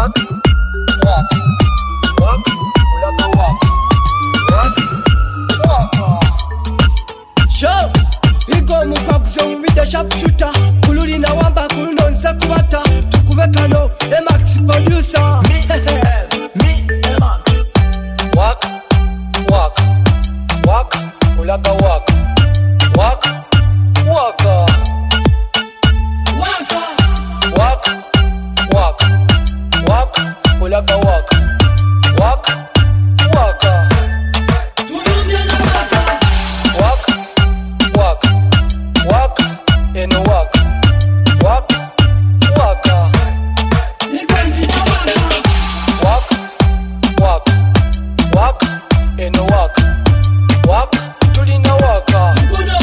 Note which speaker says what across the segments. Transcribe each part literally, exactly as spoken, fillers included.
Speaker 1: walk, walk, walk, ulaga walk, walk, walk. Show, ego mukwakuzo mubida sharpshooter, kululi na wamba kuluno nze kubata, tukubeka no, Emax producer.
Speaker 2: Me, me, Emax.
Speaker 1: Walk, walk, walk, ulaga walk, walk, walk, walk, walk, walk, ulaga walk, walk, walk, walk, walk, walk, and walk, walk, walk, walk, walk, walk, and walk, walk, tulina waka.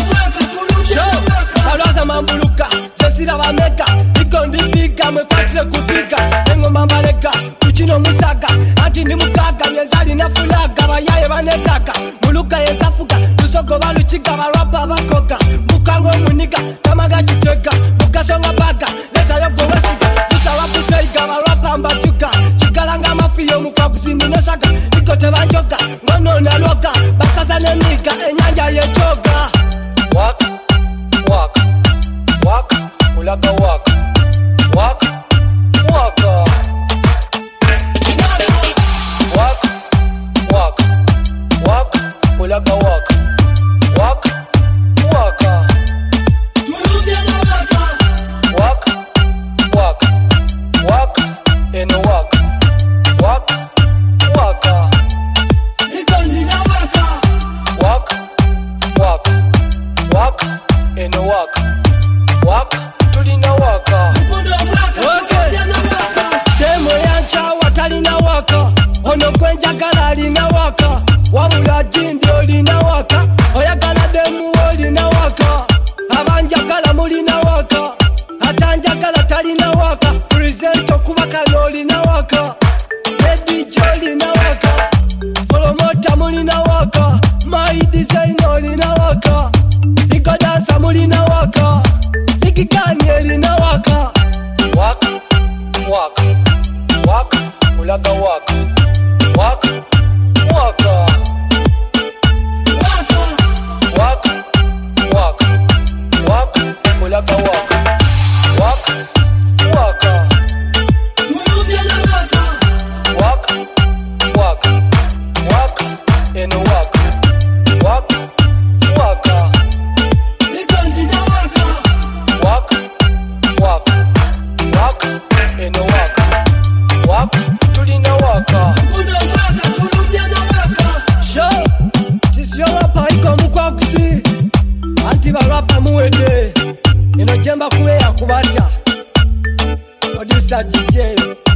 Speaker 1: Alwaza mambuluka, zesira bameka, iko ndipiga, mwekwatire kutiga, engo mambaleka, kuchino musaga, ati ndi mukaga, yenzali na fulaga, bayaye banetaka, muluka yenzafuga, lusoko baluchiga, barapa bakoka, mukango muniga, kamaga chitega, mukasonga baga, leta yoko wesiga, musa wakuteiga, barapa mbatuga, chikalanga mafiyo mukwakusindi nosaga, iko tebanjoga, ngono na loga, basasa nemiga, enyanja yechoga. Walk, walk, walk, ulaga walk, walk, walk, walk, walk, walk, ulaga walk, walk, walk, walk, walk, walk, and walk, walk, walk, walk, walk, walk, and walk, walk, tulina waka. Demo yancha watalina waka, ono kwenjagala alina waka, wabula jindi olina waka, oyagala demu olina waka, abanjagala mulina waka, atanjagala talina waka, present okubaka n'olina waka, Lady Jolina waka, promota mulina waka, my design olina waka, Iko dansa mulina waka, Iki gani elina waka. Walk, walk, walk, ulaga walk, walk, walk, walk, walk, walk, ulaga walk, walk, walk, walk, walk, walk, and walk, walk, walk, walk, walk, walk, and walk, walk, tulina waka. Show, tisio rapa iko mukwakusi, anti barapa muwede, ino jemba kuwe ya kubata, Producer G J.